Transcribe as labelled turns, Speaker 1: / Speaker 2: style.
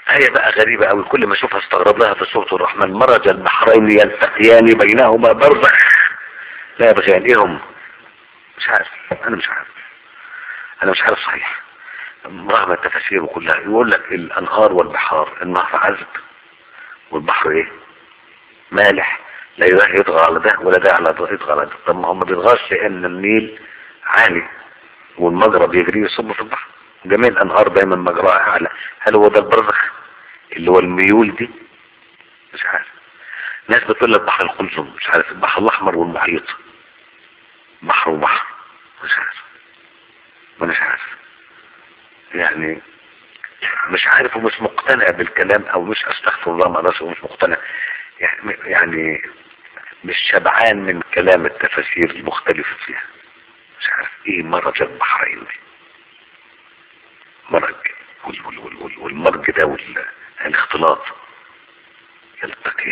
Speaker 1: آية بقى غريبة قوي، كل ما اشوفها استغرب لها في سورة الرحمن. مرج البحرين يلتقيان بينهما برزخ لا يبغيان. ايه هم؟ مش عارف، انا مش عارف، انا مش عارف صحيح. رغم التفاسير كلها يقول لك الانهار والبحار، النهر عذب والبحر ايه؟ مالح، لا ده يطغى على ده ولا ده على ده يطغى على ده. طب ما هو ما بيطغاش لان النيل عالي والمجرى بيجري يصب في البحر. جميع الانهار دايما مجراها اعلى. هل هو ده البرزخ اللي هو الميول دي؟ مش عارف. ناس بتقول لك بحر القلزم، مش عارف، البحر الاحمر والمحيط، بحر وبحر، مش عارف، مش عارف يعني. مش عارف ومش مقتنع بالكلام، او مش استغفر الله مع نفسي ومش مقتنع يعني مش شبعان من كلام التفاسير المختلفة فيها. مش عارف ايه مرج البحرين دي، مرج والمرج ده والاختلاط، يلتقي